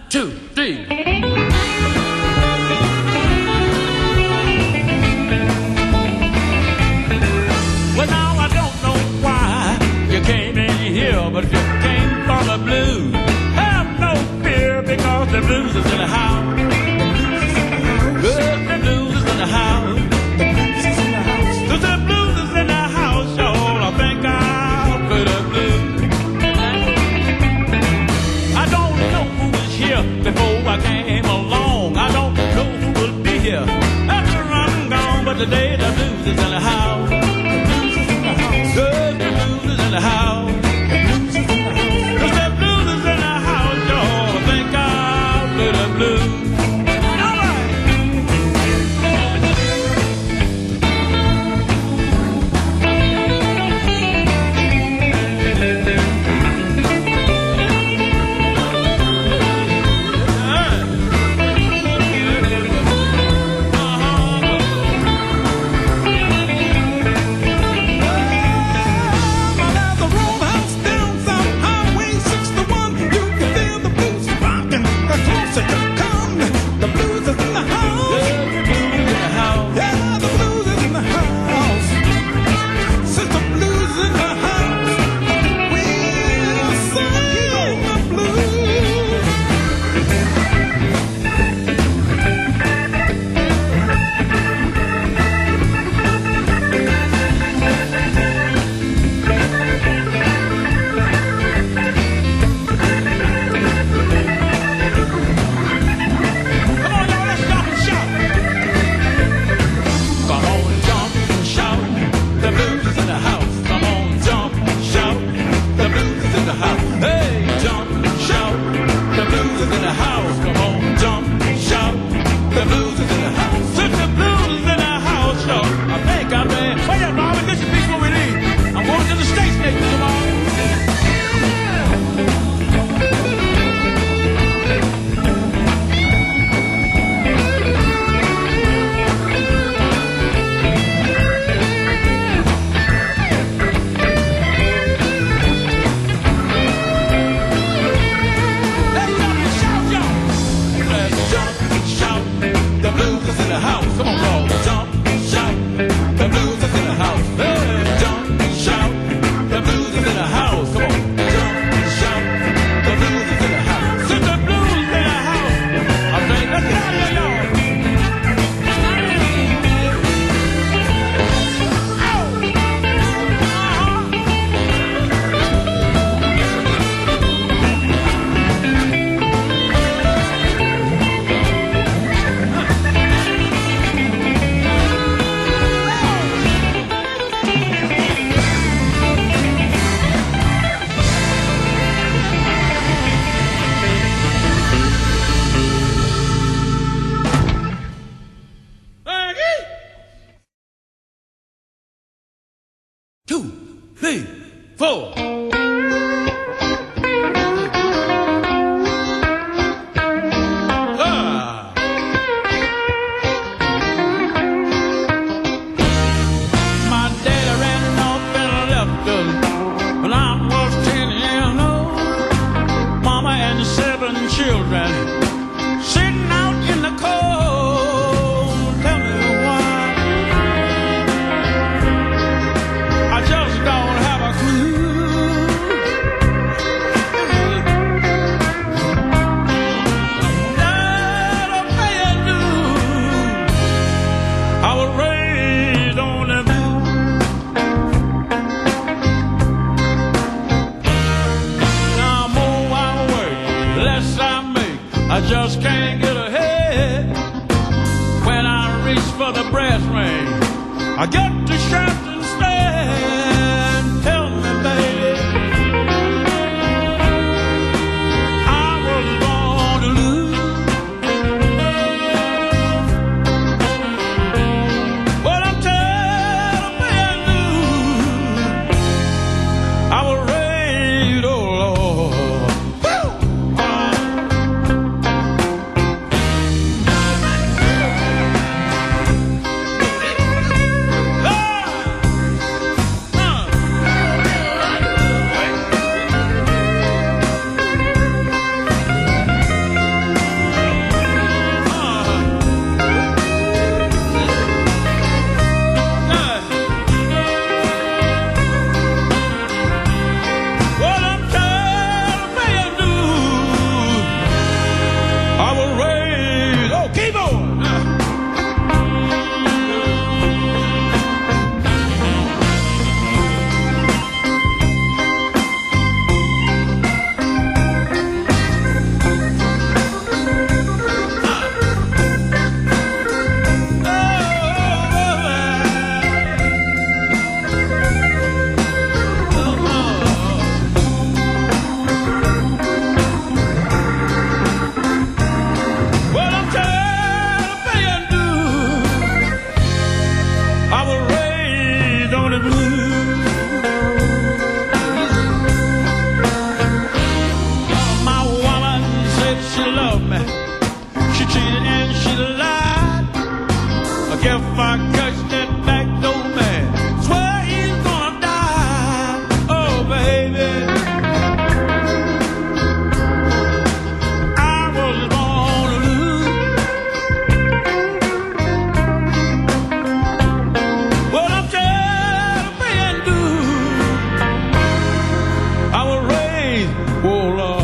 2, 3. Well, now I don't know why you came in here, but if you came for the blues, have no fear because the blues is in the house. Good, the blues is in the house. Cause the blues is in the house, y'all. I think I'll play the blues. I don't know who was here before I came along. I don't know who will be here after I'm gone, but today the blues is in the house. Good, the blues is in the house. Cause the blues is in the house, y'all. I think I'll play the blues. she loved me. She cheated and she lied. If I catch that back door man, swear he's gonna die. Oh, baby, I was born to lose. Well, I'm tired of paying dues. I was raised, oh Lord.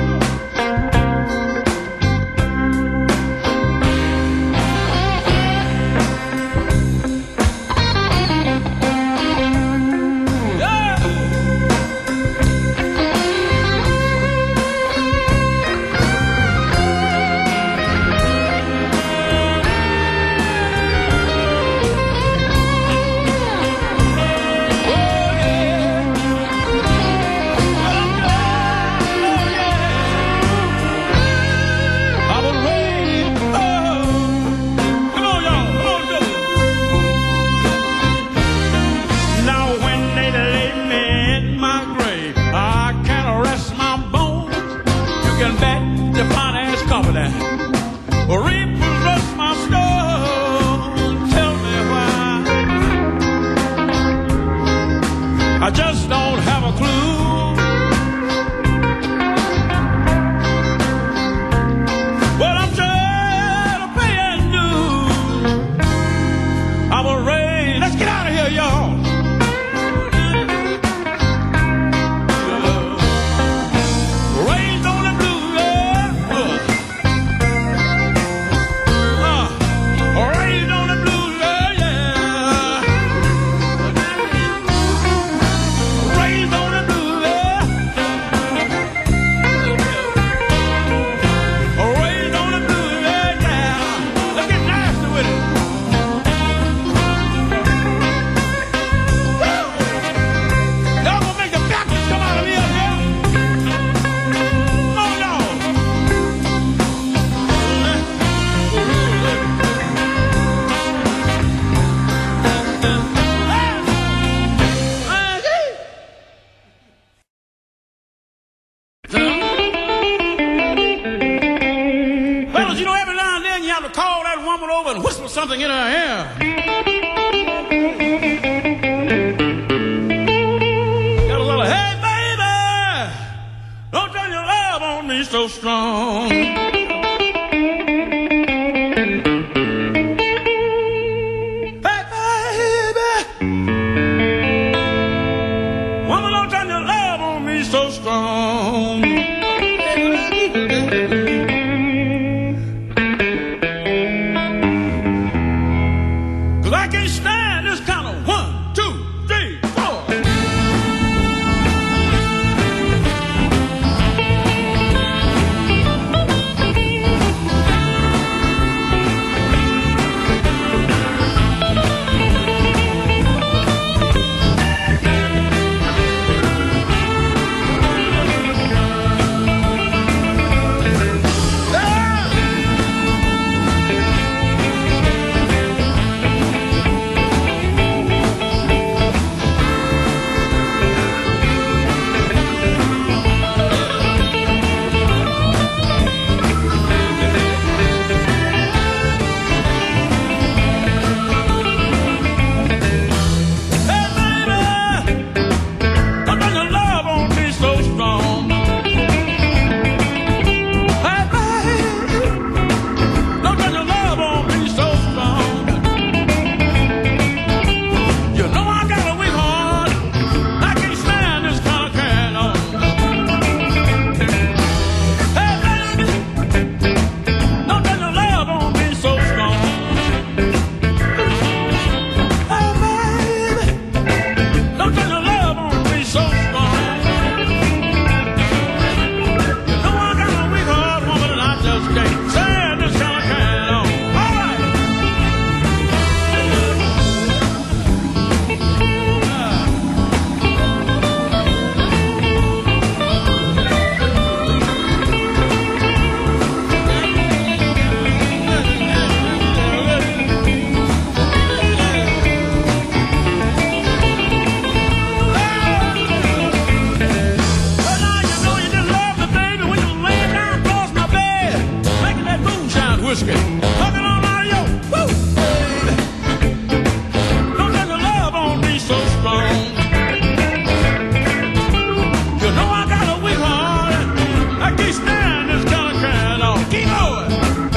I just don't have a clue. Well, I'm tired of paying dues. I was raised. Let's get out of here, y'all. Raised on the blues, raised on the blues, yeah. Raised on the blues, raised on the blues, yeah. Let's get nasty with it. Y'all gonna make the Baptists come out of here, yeah? Come on, y'all. Fellas, you know, every now and then you have to call that woman over and whisper something in her ear. Got a little, hey, baby, don't turn your love on me so strong. Hey, baby, woman, don't turn your love on me so strong. Cause I can't stand this kind of 1, 2, 3, 4. whiskey. Hugging on out of yo, woo, baby. Don't let the love on me so strong. You know I got a weak heart. I can't stand this kind of carrying on. Keep going.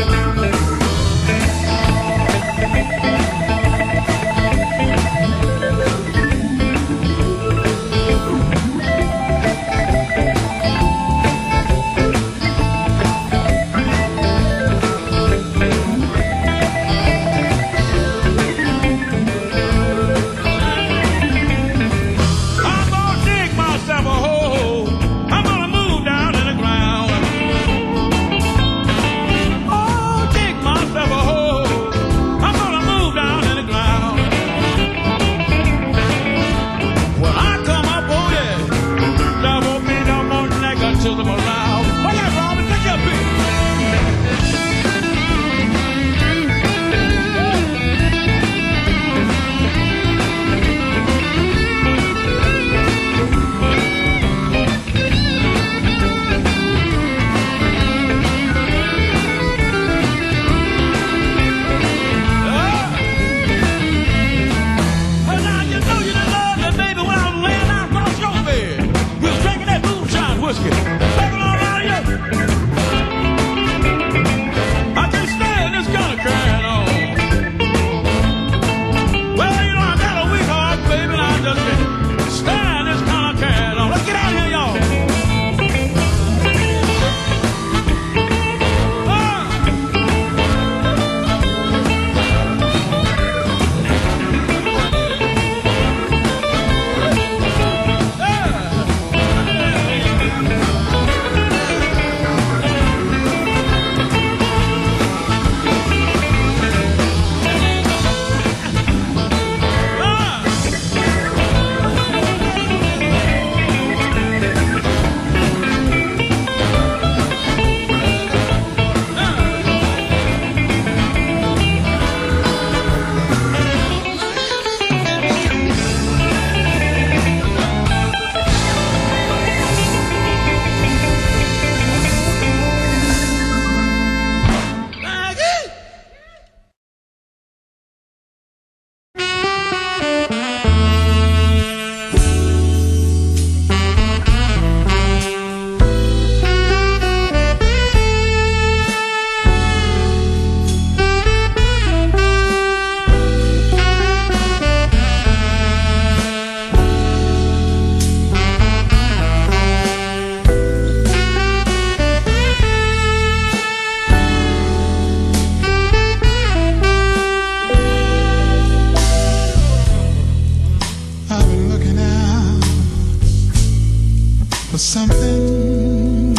Something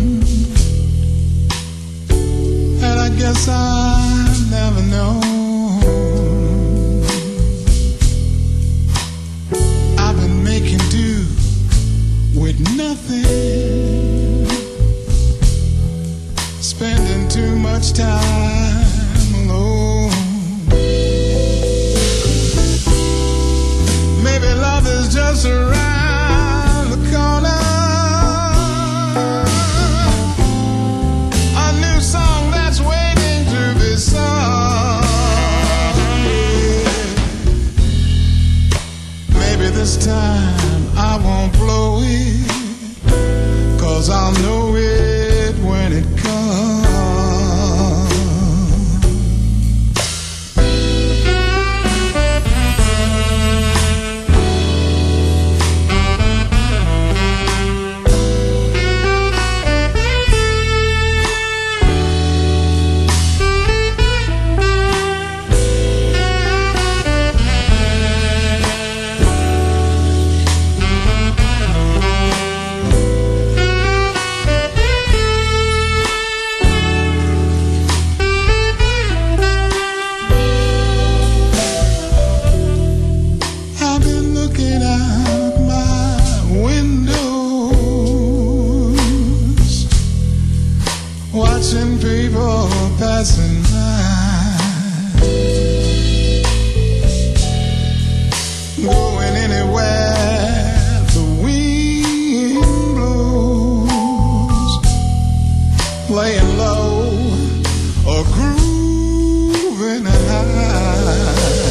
that I guess I never know. I've been making do with nothing, spending too much time alone. Maybe love is just around the corner. This time I won't blow it, 'cause I'll know it when it comes. Watching people passing by, going anywhere the wind blows, laying low a grooving high.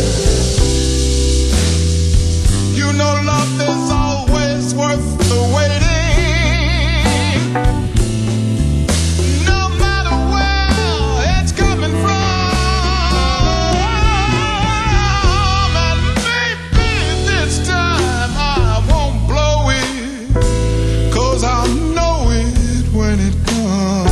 You know love is always worth the waiting, no matter where it's coming from. And maybe this time I won't blow it, 'cause I'll know it when it comes.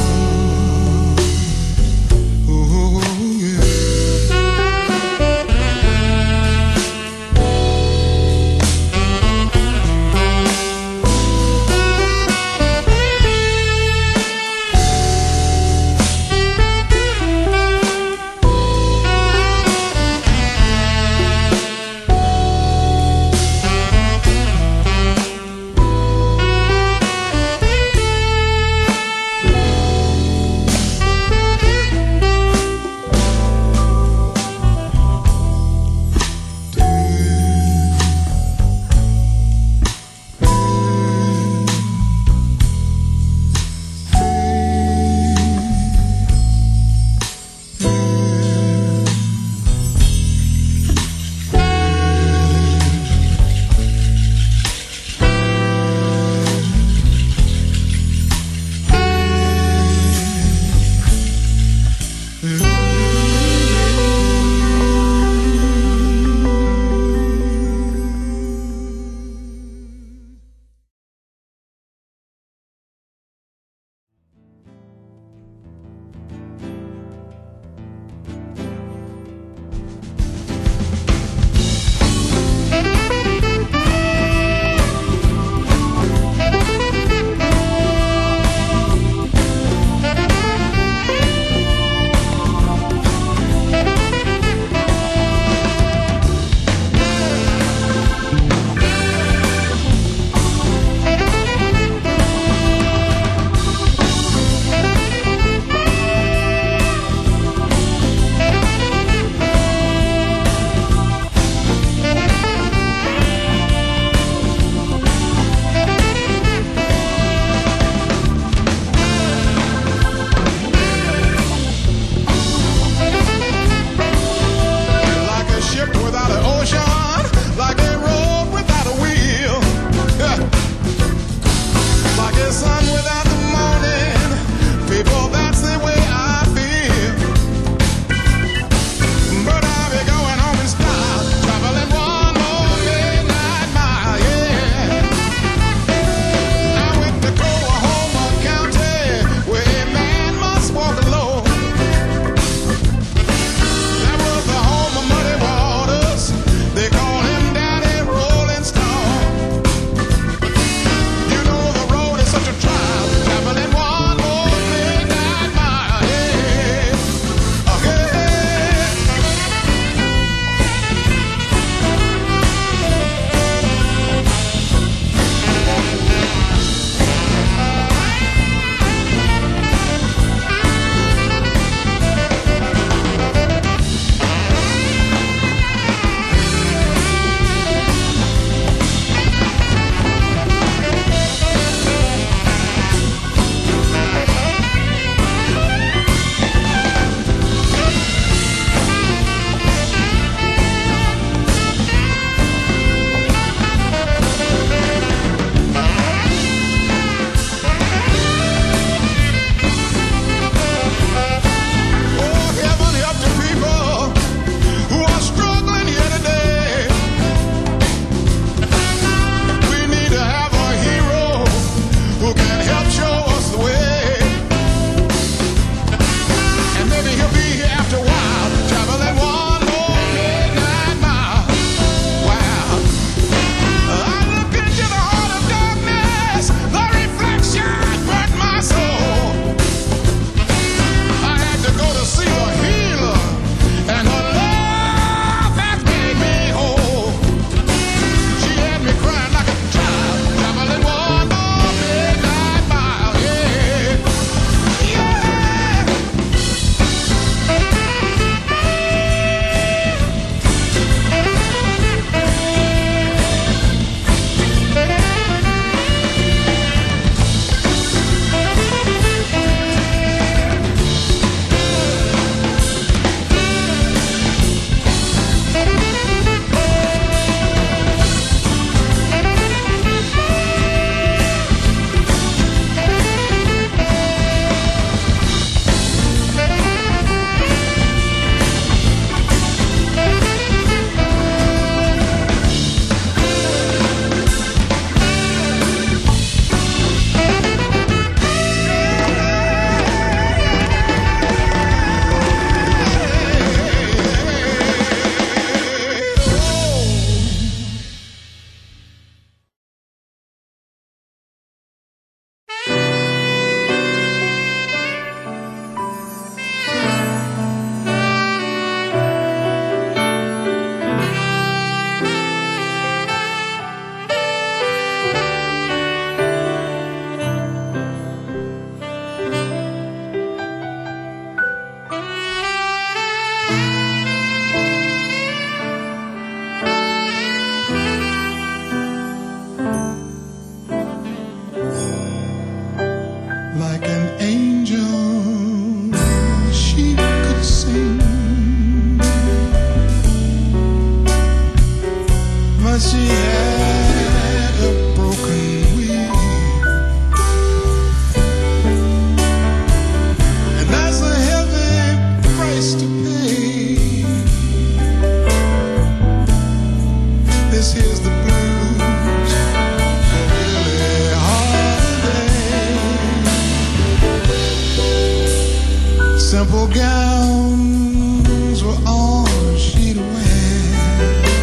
Simple gowns were all she'd wear,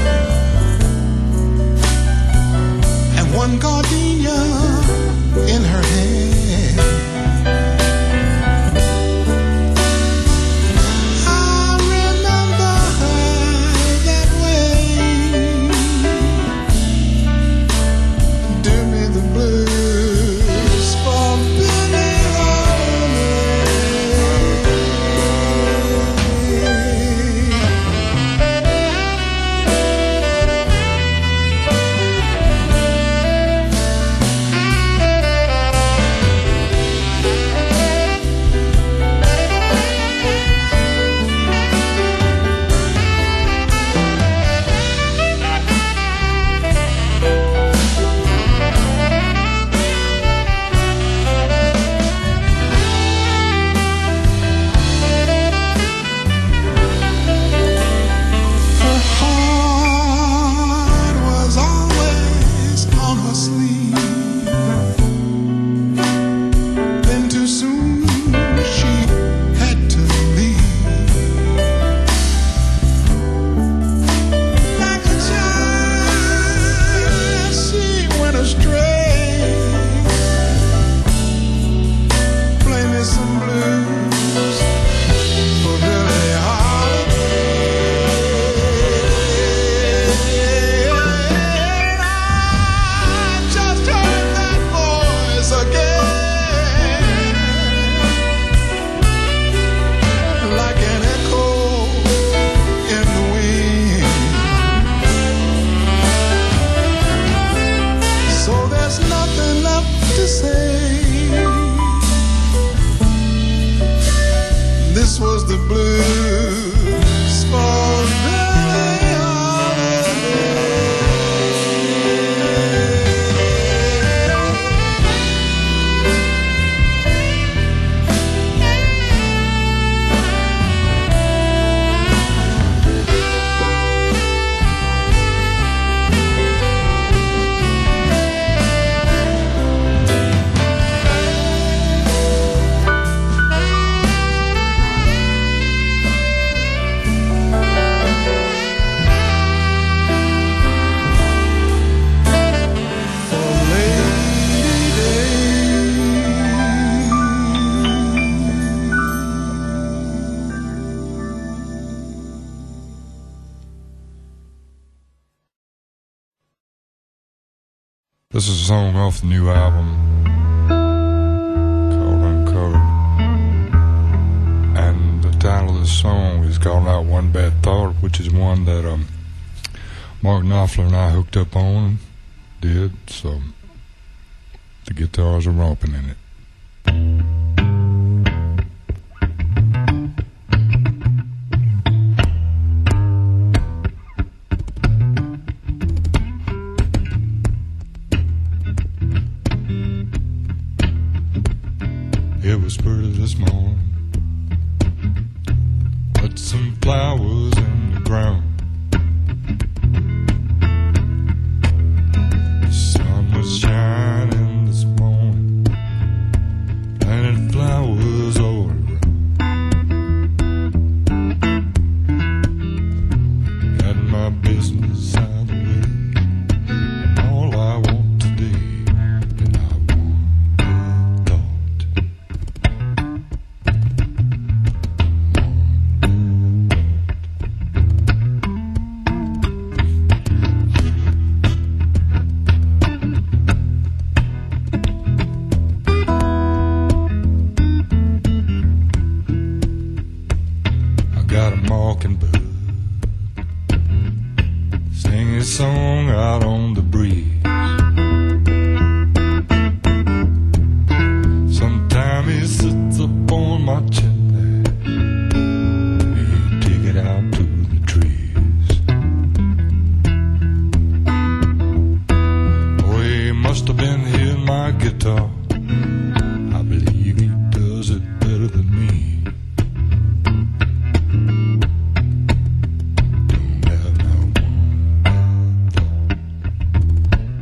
and one gardenia in her hair. I remember her that way. Do me the blues for Billie Holiday. Her heart was always on her sleeve. Then too soon she had to leave. Like a child, she went astray. Play me some blues for Billie Holiday. I just heard that voice again, like an echo in the wind. So there's nothing left to say. This was the blues for Billie Holiday. This is a song off the new album called Uncovered, and the title of the song is called Not One Bad Thought, which is one that Mark Knopfler and I hooked up on, did, so the guitars are romping in it. It was pretty this morning. Put some flowers in the ground. The sun was shining this morning. Planted flowers all around. Got my business out of the way. All I want today, and I want good thought. Got a mockingbird singing a song out on the breeze. Sometime he sits up on my chimney, he take it out to the trees. Oh, he must have been hearing my guitar. I believe he does it better than me. Don't have no one bad thought.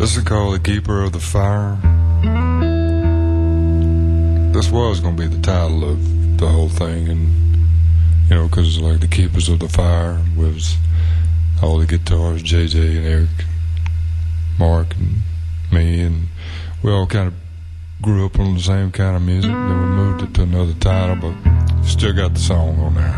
This is called The Keeper of the Fire. This was going to be the title of the whole thing, and you know, because like The Keepers of the Fire was all the guitars, JJ and Eric, Mark and me, and we all kind of grew up on the same kind of music. Then we moved it to another title, but still got the song on there.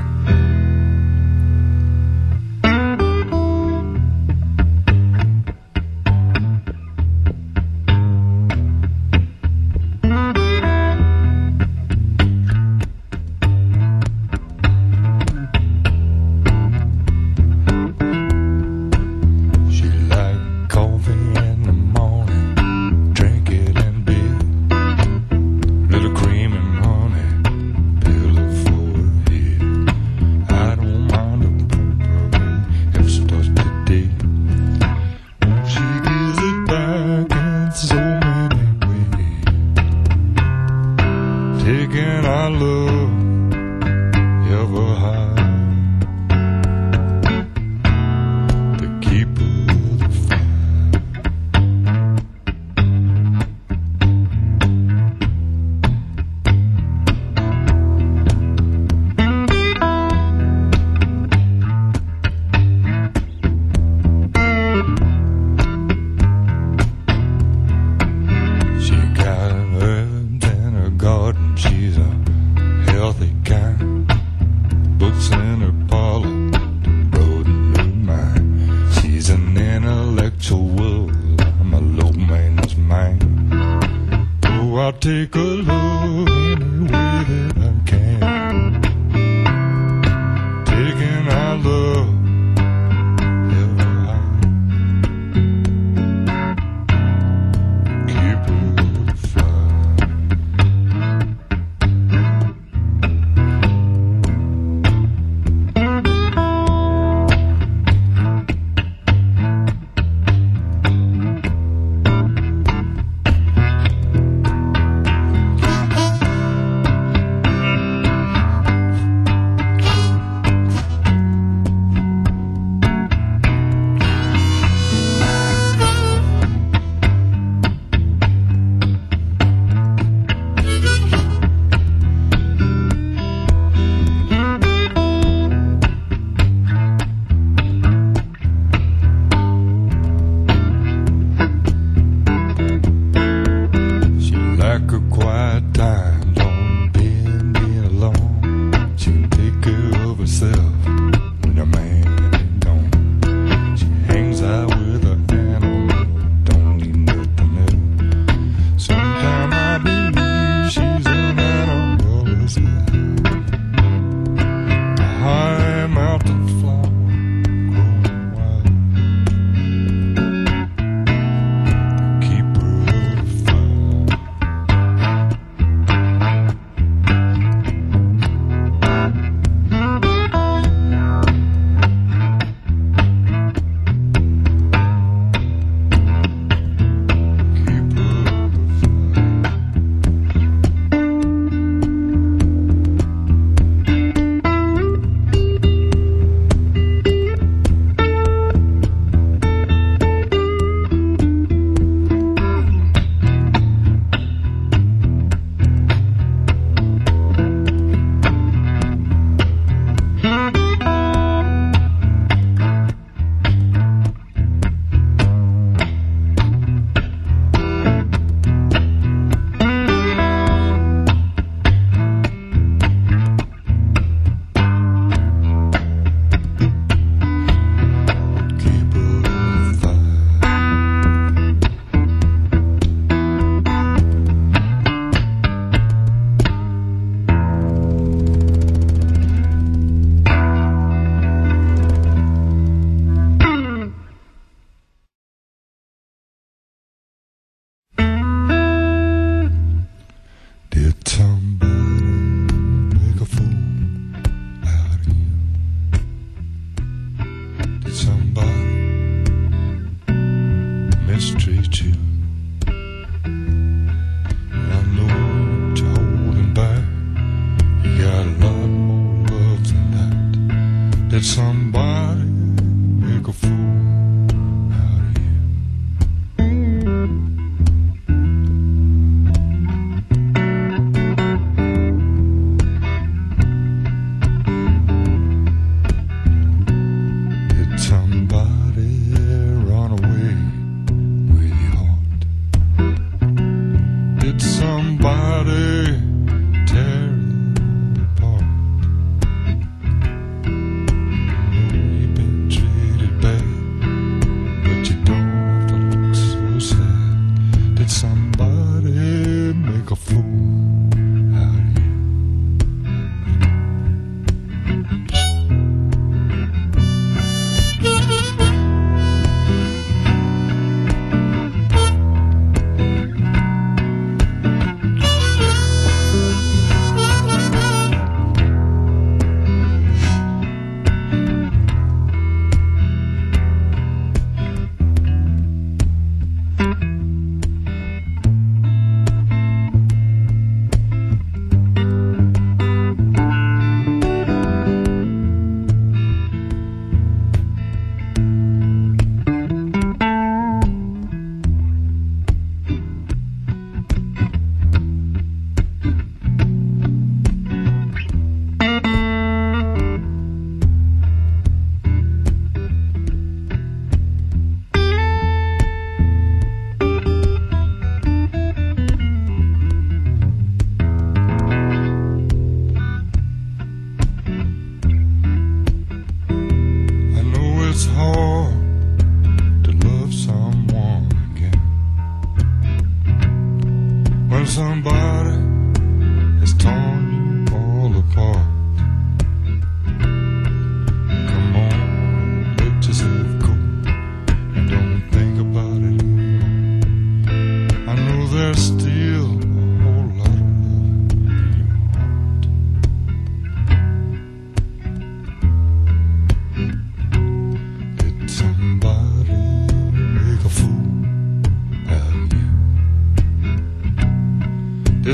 Did somebody make a fool out of you?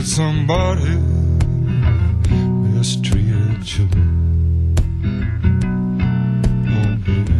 that somebody mistreated you. Oh, baby.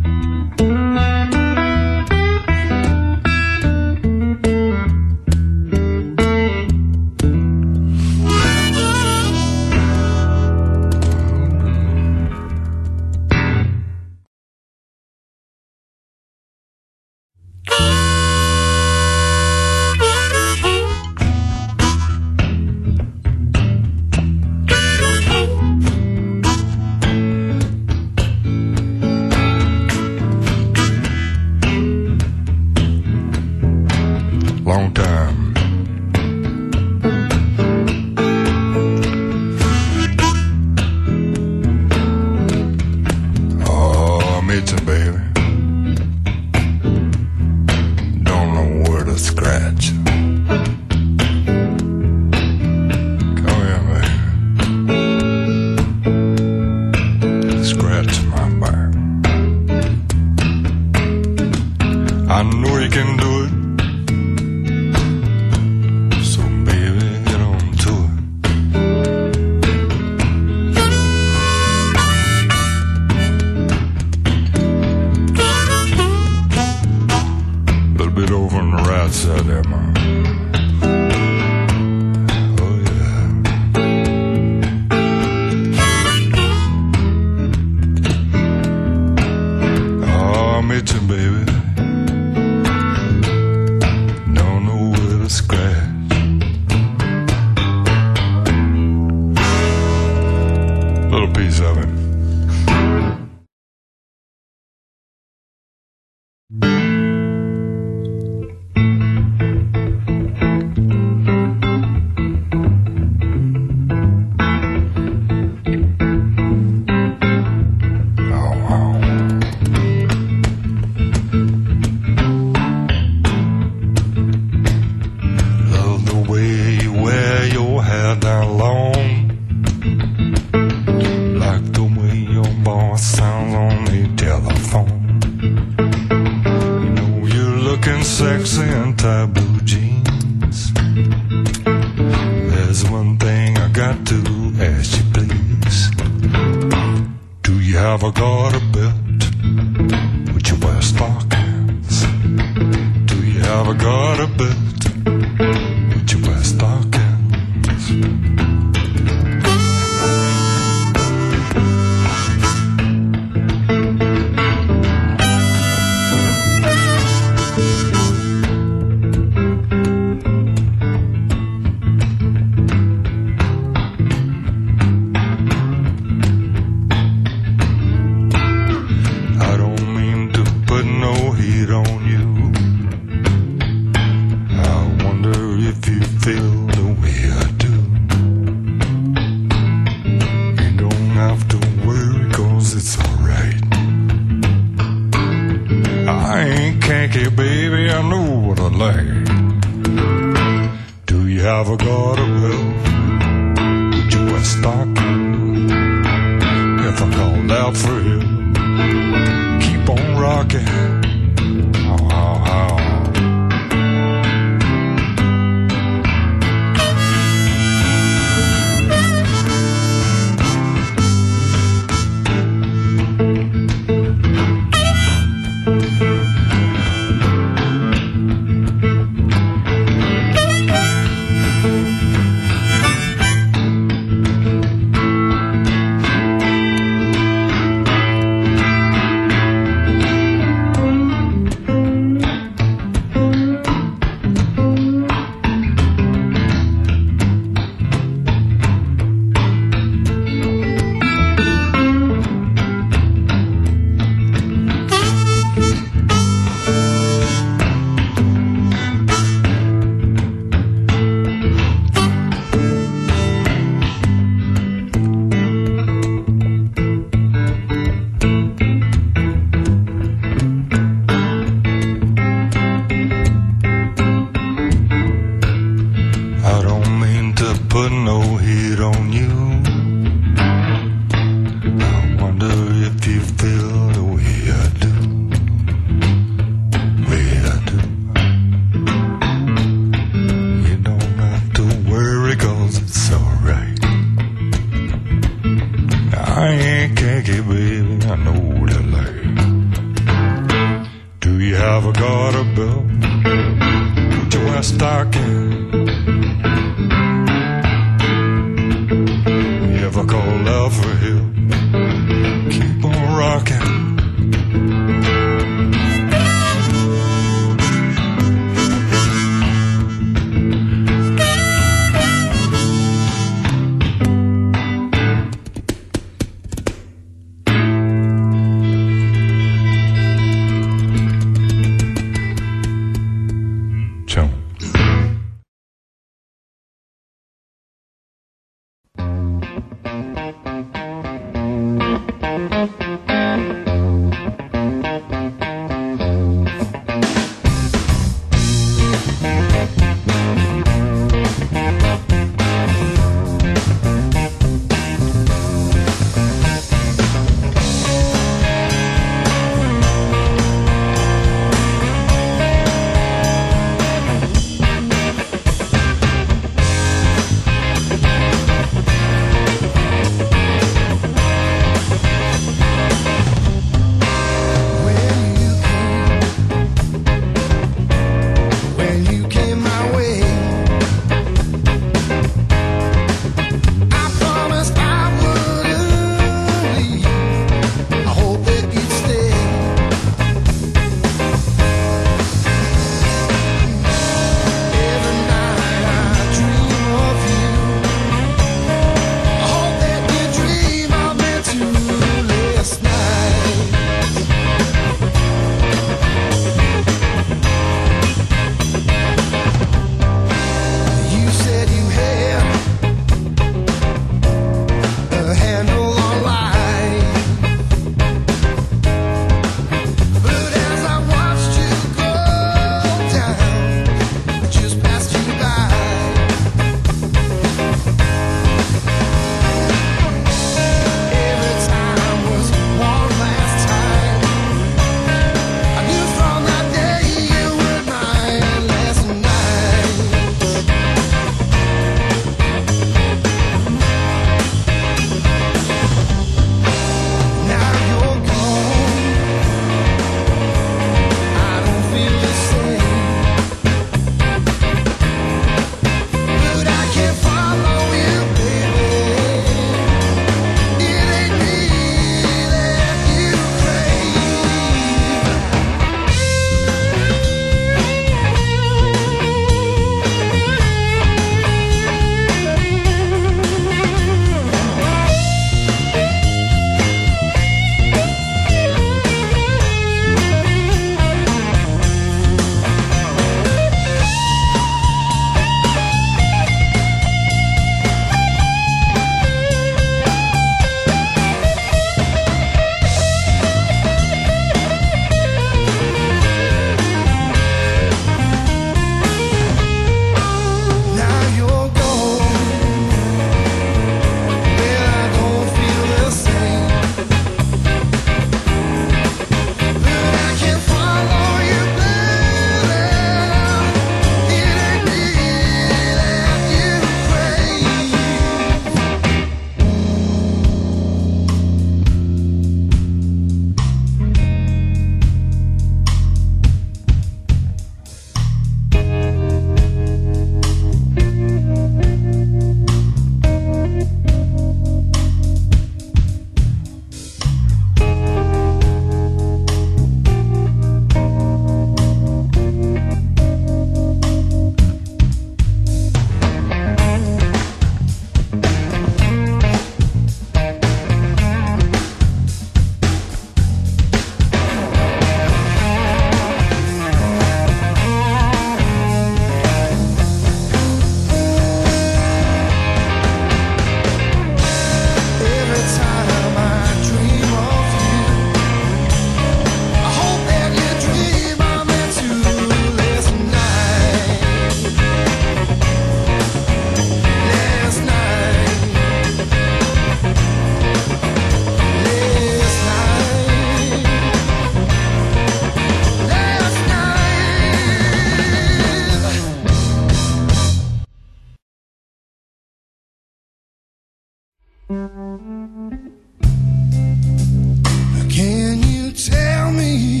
Can you tell me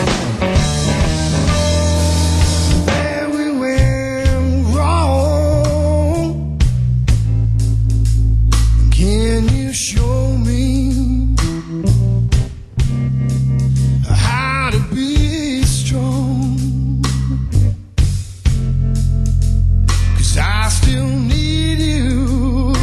where we went wrong? Can you show me how to be strong? 'Cause I still need you,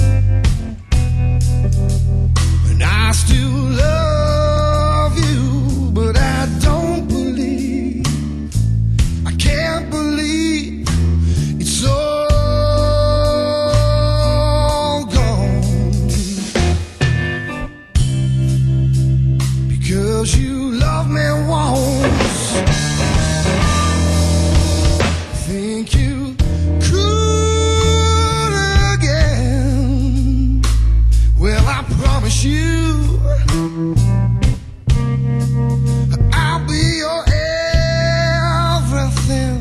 and I still love you, but I don't believe, I can't believe it's all gone. Because you love me once, think you could again. Well, I promise you I'll be your everything.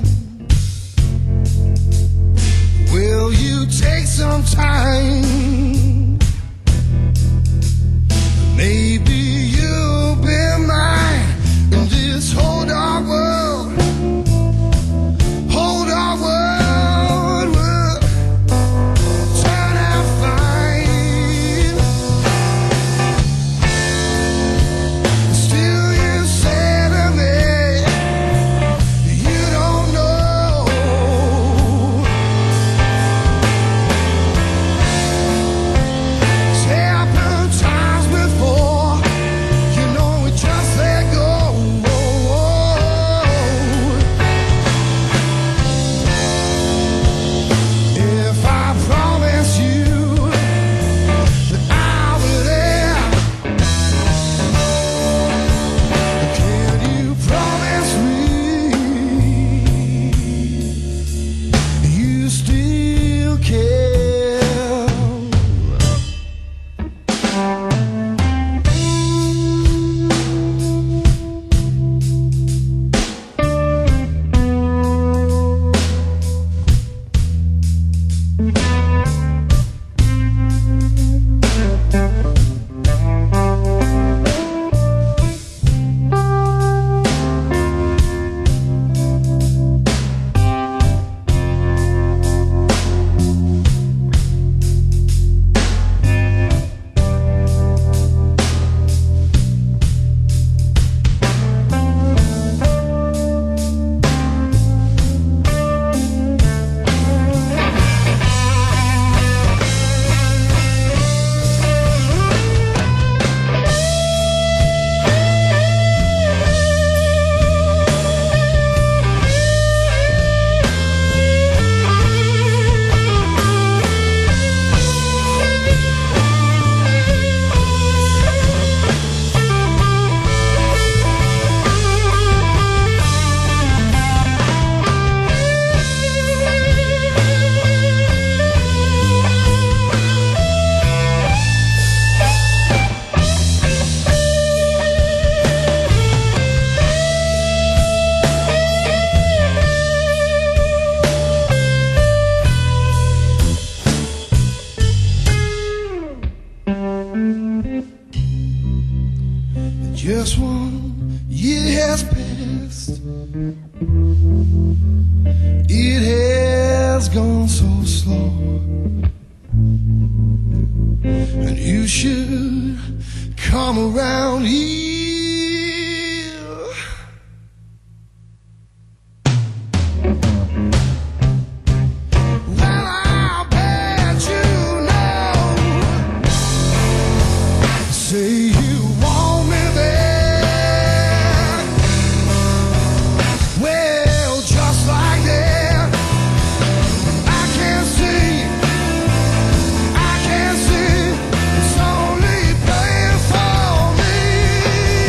Will you take some time? Maybe you'll be mine in this whole dark world. Whole dark world will turn out fine. Still you say to me, you don't know. It's happened times before, you know we just let go. If I promise you that I'll be there, can you promise me you still care? Just 1 year has passed. It has gone so slow, and you should come around here. Well, I'll bet you know. Say you want me there. Well, just like that, I can't see, it's only playing for me.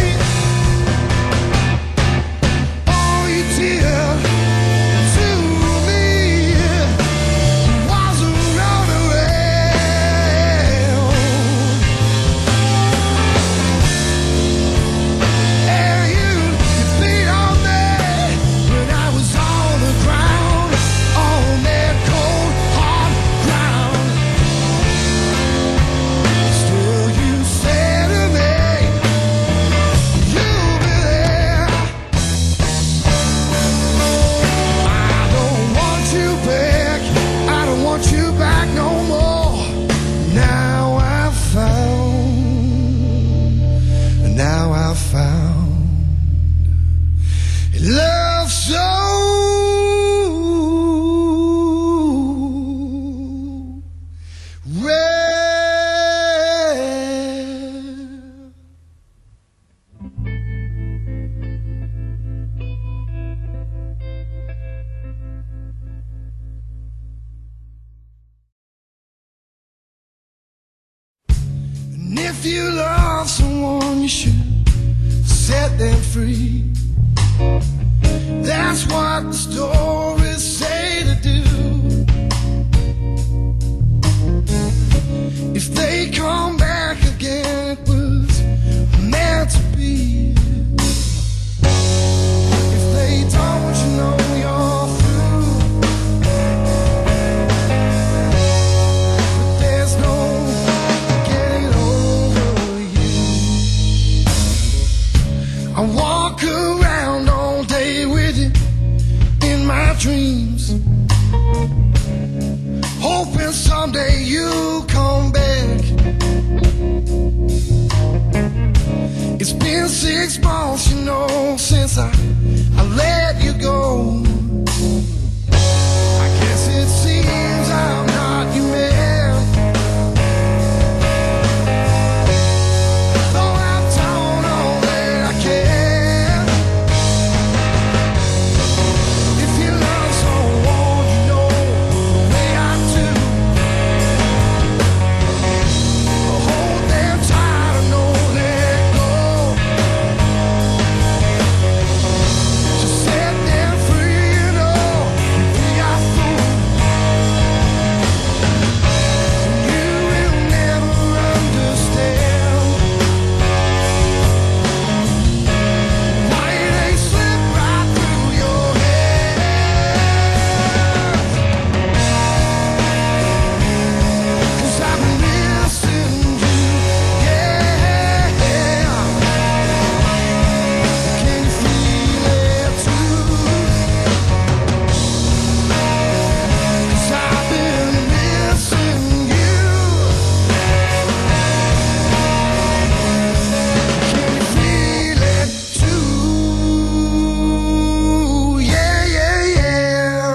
If you love someone, you should set them free. That's what the stories say to do. If they come back again, it was meant to be. If they don't, you know you're through. But there's no getting over you. I walk around all day with you in my dreams, hoping someday you'll come back. It's been 6 months, you know, since I let you go. I guess it seems I'm not your man, though I've done all that I can. If you love someone, you know the way I do. Hold them tight, I know let go. Just set them free, you know. We are fools, and you will never understand why they slip right through your hands. 'Cause I've been missing you, yeah. Can you feel it too? 'Cause I've been missing you. Can you feel it too? Yeah, yeah, yeah.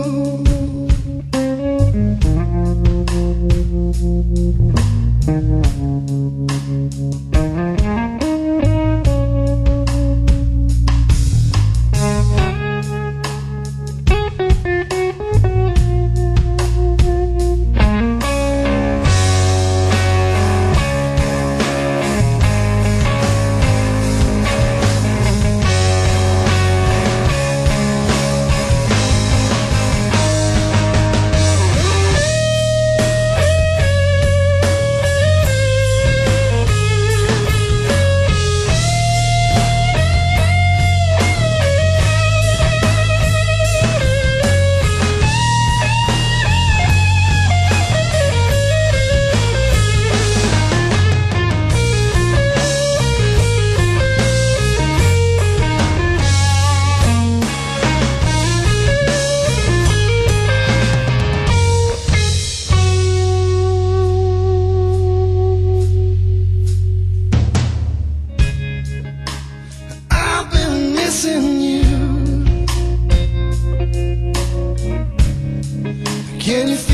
I've been missing you. Can you